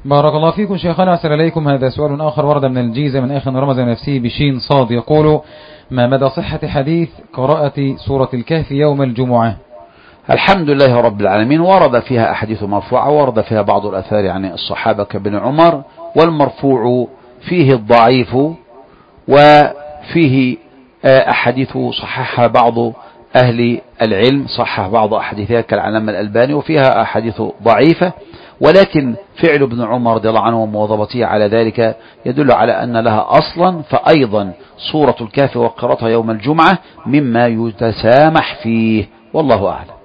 بارك الله فيكم شيخنا، أحسن إليكم. هذا سؤال آخر ورد من الجيزة من أخ رمز نفسه بشين صاد، يقول: ما مدى صحة حديث قراءة سورة الكهف يوم الجمعة؟ الحمد لله رب العالمين، ورد فيها أحاديث مرفوعة، ورد فيها بعض الأثار عن الصحابة كابن عمر، والمرفوع فيه الضعيف وفيه أحاديث صححها بعض أهل العلم، صحح بعض أحاديثها كالعلامة الألباني، وفيها أحاديث ضعيفة، ولكن فعل ابن عمر رضي الله عنه ومواظبته على ذلك يدل على أن لها أصلا. فأيضا سورة الكهف وقراءتها يوم الجمعة مما يتسامح فيه، والله أعلم.